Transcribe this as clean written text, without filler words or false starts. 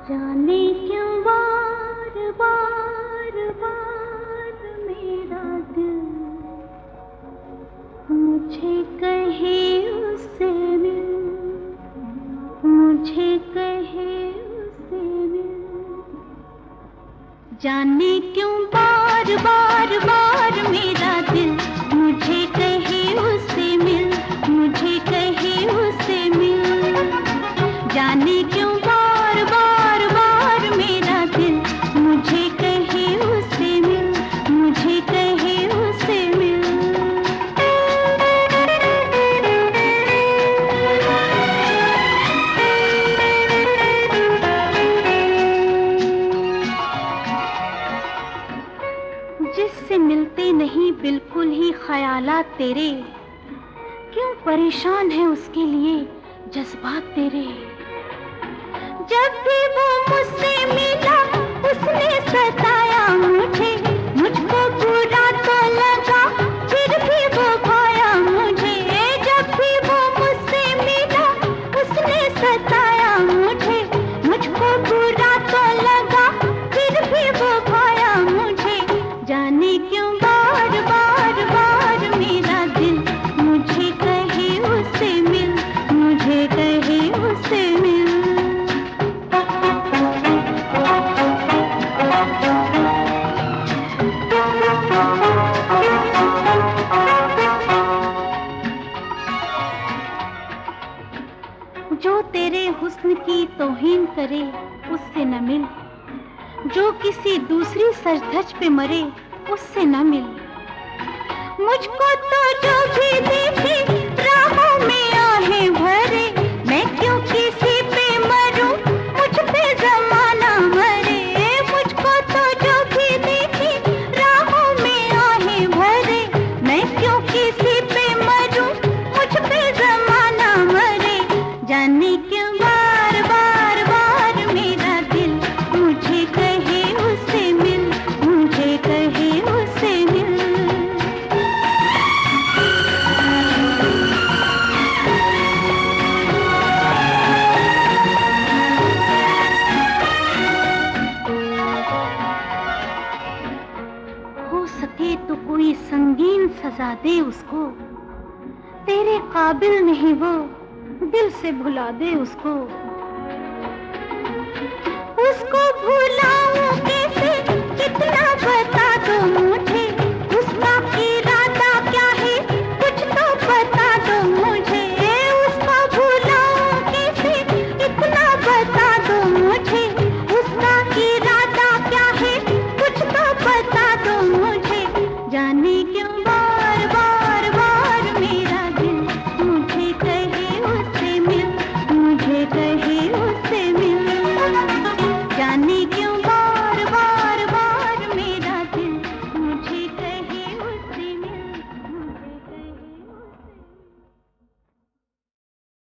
जाने क्यों बार बार बार मेरा दिल मुझे कहे उससे मिल, मुझे कहे उससे मिल। जाने क्यों बार बार बार मेरा दिल मुझे कहे उससे मिल, मुझे कहे उससे मिल। जाने क्यों बार बार बार मेरा दिल मुझे कहे उससे मिल, मुझे कहे उससे मिल। जिससे मिलते नहीं बिल्कुल ही ख्यालात तेरे, क्यों परेशान है उसके लिए जज्बात तेरे। जब भी वो मुझसे मिला उसने सताया मुझे, मुझको बुरा तो लगा फिर भी वो भाया मुझे। जब भी वो मुझसे मिला उसने सताया मुझे, मुझको बुरा तो लगा फिर भी वो भाया मुझे। जाने क्यों बार बार बार मेरा दिल मुझे कहे उससे मिल, मुझे कहे उससे मिल। जो तेरे हुस्न की तौहीन करे उससे न मिल, जो किसी दूसरी सजधज पे मरे उससे न मिल। मुझको तो जो भी देखे राहों में आहें भरे, मैं क्यों किसी पे मरूं मुझ पे ज़माना मरे। मुझको तो जो भी देखे राहों में आहें भरे, मैं क्यों किसी पे मरूं मुझ पे ज़माना मरे। जाने क्यों बार बार बार मेरा दिल मुझे कहे उससे मिल, मुझे कहे उससे मिल। हो सके तो कोई संगीन सजा दे उसको, तेरे काबिल नहीं वो दिल से भुला दे उसको। उसको भुलाऊं कैसे कितना बता